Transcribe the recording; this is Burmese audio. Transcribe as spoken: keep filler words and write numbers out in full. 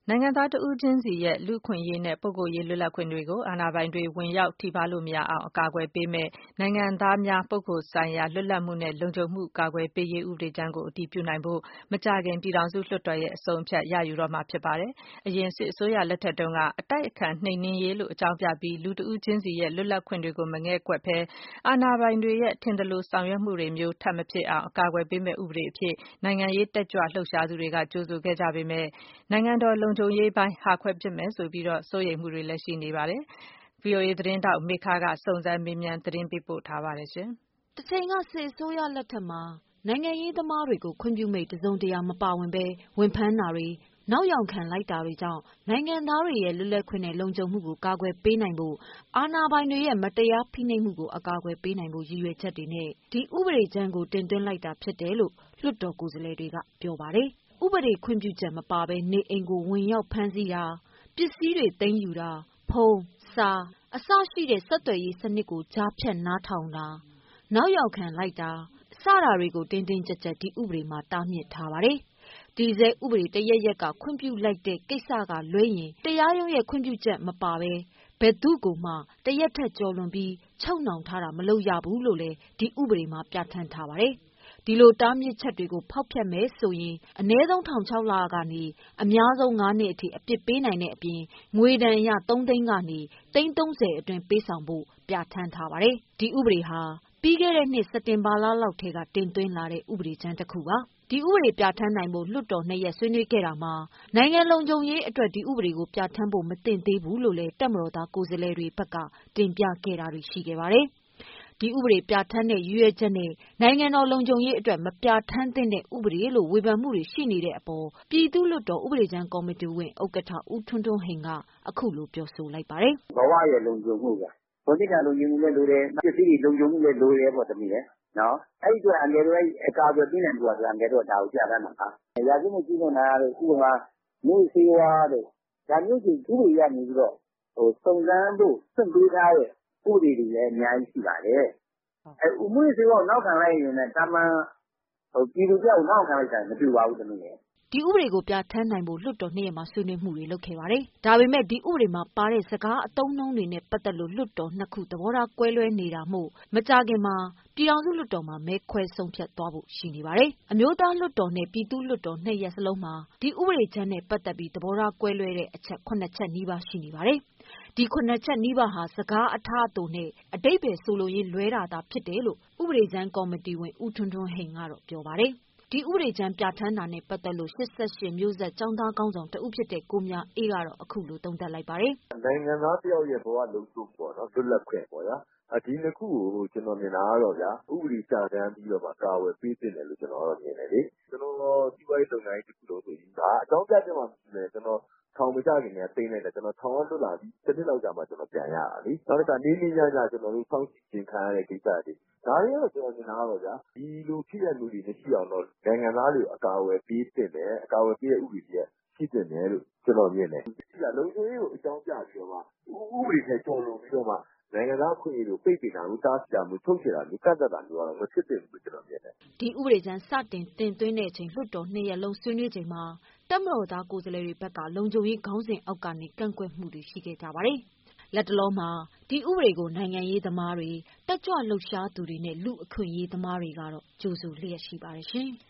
နိုင်ငံသားတဦးချင်းစီရဲ့လူ့အခွင့်အရေးနဲ့ပုဂ္ဂိုလ်ရေးလွတ်လပ်ခွင့်တွေကိုအာဏာပိုင်တွေဝင်ရောက်ထိပါးလို့မရအောင်အကာအကွယ်ပေးမယ့်နိုင်ငံသားများပုဂ္ဂိုလ်ဆိုင်ရာလွတ်လပ်မှုနဲ့လုံခြုံမှုကာကွယ်ပေးရေးဥပဒေကြမ်းကိုအတည်ပြုနိုင်ဖို့မကြာခင်ပြည်ထောင်စုလွှတ်တော်ရဲ့အဆုံးအဖြတ်ရယူတော့မှာဖြစ်ပါတယ်။အရင်စစ်အစိုးရလက်ထက်တုန်းကအတိုက်အခံနှိမ်နင်းရေးလို့အကြောင်းပြပြီးလူတဦးချင်းစီရဲ့လွတ်လပ်ခွင့်တွေကိုမငဲ့ကွက်ဘဲအာဏာပိုင်တွေရဲ့ထင်သလိုဆောင်ရွက်မှုတွေမျိုးထပ်မဖြစ်အောင်အကာအကွယ်ပေးမယ့်ဥပဒေအဖြစ်နိုင်ငံရေးတက်ကြွလှုပ်ရှားသူတွေကကြိုဆိုခဲ့ကြပေမဲ့နိုင်ငံတော်လုံခြုံရေးပိုင်းဟာခွဲဖြစ်မယ်ဆိုပြီးစိုးရိမ်မှုတွေလည်းရှိနေပါတယ်။ ဗွီအိုအေသတင်းထောက်မေခကစုံစမ်းမေးမြန်းသတင်းပေးပို့ထားပါတယ်။တချိန်ကစစ်အစိုးရလက်ထက်မှာနိုင်ငံရေးသမားတွေကိုခွင့်ပြုမိန့်တစုံတရာမပါဝင်ဘဲဝင်ဖမ်းတာတွေနောက်ယောင်ခံလိုက်တာတွေကြောင့်နိုင်ငံသားတွေရဲ့လွတ်လပ်ခွင့်နဲ့လုံခြုံမှုကိုကာကွယ်ပေးနိုင်ဖို့အာဏာပိုင်တွေရဲ့မတရားဖိနှိပ်မှုကိုအကာအကွယ်ပေးနိုင်ဖို့ရည်ရွယ်ချက်တွေနဲ့ဒီဥပဒေကြမ်းကိုတင်သွင်းလိုက်တာဖြစ်တယ်လို့လွှတ်တော်ကိုယ်စားလှယ်တွေကပြောပါတယ်။ဥပဒေခွင့်ပြုချက်မပါဘဲနေအိမ်ကိုဝင်ရောက်ဖမ်းဆီးတာပစ္စည်းတွေသိမ်းယူတာဖုန်းစာအစရှိတဲ့ဆက်သွယ်ရေးစနစ်ကိုကြားဖြတ်နားထောင်တာနောက်ယောက်ခံလိုက်တာစတာတွေကိုတင်းတင်းကြပ်ကြပ်ဒီဥပဒေမှာတားမြစ်ထားပါတယ်။ဒီဇဲဥပဒေတရက်ရက်ကခွင့်ပြုလိုက်တဲ့ကိစ္စကလွဲရင်တရားရုံးရဲ့ခွင့်ပြုချက်မပါဘဲဘယ်သူကိုမှတရက်ထက်ကျော်လွန်ပြီးချုပ်နှောင်ထားတာမလုပ်ရဘူးလို့လည်းဒီဥပဒေမှာပြဋ္ဌာန်းထားပါတယ်။ဒီလိုတားမြစ်ချက်တွေကိုဖောက်ဖျက်မယ်ဆိုရင်အနည်းဆုံးထောင်၆လကနေအများဆုံး၅နှစ်အထိအပြစ်ပေးနိုင်တဲ့အပြင်ငွေဒဏ်အရ၃သိန်းကနေသိန်း၃၀အတွင်းပေးဆောင်ဖို့ပြဋ္ဌာန်းထားပါတယ်။ဒီဥပဒေဟာပြီးခဲ့တဲ့နှစ်စက်တင်ဘာလလောက်ထဲကတင်သွင်းလာတဲ့ဥပဒေကြမ်းတစ်ခုပါ။ဒီဥပဒေပြဋ္ဌာန်းနိုင်ဖို့လွှတ်တော်နှစ်ရက်ဆွေးနွေးခဲ့တာမှာနိုင်ငံလုံခြုံရေးအတွက်ဒီဥပဒေကိုပြဋ္ဌာန်းဖို့မသင့်သေးဘူးလို့လည်းတပ်မတော်သားကိုယ်စားလှယ်တွေဘက်ကတင်ပြခဲ့တာတွေရှိခဲ့ပါတယ်။ဒီဥပဒေပြဋ္ဌာန်းတဲ့ရည်ရွယ်ချက်နဲ့နိုင်ငံတော်လုံခြုံရေးအတွက်မပြဋ္ဌာန်းသင့်တဲ့ဥပဒေလို့ဝေဖန်မှုတွေရှိနေတဲ့အပေါ်ပြည်သူ့လွှတ်တော်ဥပဒေကြမ်းကော်မတီဝင်ဥက္ကဋ္ဌဦးထွန်းထွန်းဟိန်ကအခုလိုပြောဆိုလိုက်ပါတယ်။ဘဝရဲ့လုံခြုံမှုကဘောတိကလုံခြုံမှုလည်းလိုတယ်ပစ္စည်းတွေလုံခြုံမှုလည်းလိုတယ်ပေါ့တမီးလေနော်အဲ့ဒီအတွက်အငယ်တို့အဲ့အကာအကွယ်ပြီးနိုင်ဘူးဆိုတာအငယ်တို့ဒါကိုကြားရမှာပါ။ရာဇဝတ်မှုကြီးနေတာတို့ဥပမာမျိုးစေဝါတို့ဒါမျိုးကြီးဥပဒေရနေပြီးတော့ဟိုစုံစမ်းဖို့စွန့်ပေးထားတဲ့ဥပဒေတွေလည်းအများကြီးရှိပါတယ်။အဲဥမှုစေဝါနောက်ခံလိုက်ရင်လည်းတာမန်ဟိုပြည်သူပြောက်နောက်ခံလိုက်တာမတူပါဘူးတမီးလေဒီဥပဒေကိုပြဋ္ဌာန်းနိုင်ဖို့လွှတ်တော်နှစ်ရက်မှာဆွေးနွေးမှုတွေလုပ်ခဲ့ပါတယ်။ဒါပေမဲ့ဒီဥပဒေမှာပါတဲ့စကားအသုံးအနှုန်းတွေနဲ့ပတ်သက်လို့လွှတ်တော်နှစ်ခုသဘောထားကွဲလွဲနေတာမို့မကြာခင်မှာပြည်ထောင်စုလွှတ်တော်မှာမဲခွဲဆုံးဖြတ်သွားဖို့ရှိနေပါတယ်။အမျိုးသားလွှတ်တော်နဲ့ပြည်သူ့လွှတ်တော်နှစ်ရက်စလုံးမှာဒီဥပဒေကြမ်းနဲ့ပတ်သက်ပြီးသဘောထားကွဲလွဲတဲ့အချက်ခုနှစ်ချက်နီးပါးရှိနေပါတယ်။ဒီခုနှစ်ချက်နီးပါးဟာစကားအထားအသွင်နဲ့အဓိပ္ပာယ်ဆိုလိုရင်းလွဲတာသာဖြစ်တယ်လို့ဥပဒေကြမ်းကော်မတီဝင်ဦးထွန်းထွန်းဟိန်ကတော့ပြောပါတယ်။ဒီဥပဒေကြမ်းပြဋ္ဌာန်းတာနဲ့ပတ်သက်လို့၈၈မျိုးဆက်ကျောင်းသားကောင်းဆောင်တဦးဖြစ်တဲ့ကိုမြအေးကတော့အခုလိုသုံးသပ်လိုက်ပါတယ်။နိုင်ငံသားတယောက်ရဲ့ဘဝလုံခြုံပေါ့နော်လွတ်လပ်ခွင့်ပေါ့ဗျာ။ဒီနှစ်ခုကိုကျွန်တော်မြင်တာကတော့ဗျာဥပဒေပြဋ္ဌာန်းပြီးတော့မှကာဝယ်ပေးသင့်တယ်လို့ကျွန်တော်ကတော့မြင်တယ်လေ။ကျွန်တော်စီးပွားရေးလုပ်ငန်းတစ်ခုလုံးဆိုရင်ဒါအကြောင်းပြချက်မှလည်းကျွန်တော်ထောင်မကြခင်ကသိနေတယ်ကျွန်တော်ထောင်ရလွတ်လာပြီးတစ်နှစ်လောက်ကြာမှကျွန်တော်ပြန်ရတာလေ။နောက်တစ်ခါနေနေကြကြကျွန်တော်တို့စောင့်ကြည့်ခြင်းခံရတဲ့ကိစ္စတွေဒါတွေကတော့ကျွန်တော်မြင်တာကတော့ဗျာဒီလိုဖြစ်ရမှုတွေမရှိအောင်တော့နိုင်ငံသားတွေအကာအကွယ်ပေးသင့်တယ်အကာအကွယ်ပေးတဲ့ဥပဒေတွေရှိသင့်တယ်လို့ကျွန်တော်မြင်တယ်ဒီကလုံခြုံရေးကိုအကြောင်းပြပြီးတော့မှဥပဒေနဲ့ကြော်လွန်ပြီးတော့မှနိုင်ငံသားခွင့်အရေးကိုပိတ်ပင်တာကိုတားဆီးတာမျိုးထုတ်ချတာမျိုးကန့်သတ်တာမျိုးကတော့မဖြစ်သင့်ဘူးကျွန်တော်မြင်တယ်ဒီဥပဒေကြမ်းစတင်တင်သွင်းတဲ့အချိန်လွှတ်တော်နှစ်ရက်လုံးဆွေးနွေးချိန်မှာတပ်မတော်သားကိုယ်စားလှယ်တွေဘက်ကလုံခြုံရေးခေါင်းစဉ်အောက်ကနေကန့်ကွက်မှုတွေရှိခဲ့ကြပါတယ်လက်တလုံးမှာဒီဥပဒေကိုနိုင်ငံရေးသမားတွေတက်ကြွလှုပ်ရှားသူတွေနဲ့လူအခွင့်အရေးသမားတွေကတော့ကြိုဆိုလျက်ရှိပါတယ်ရှင်။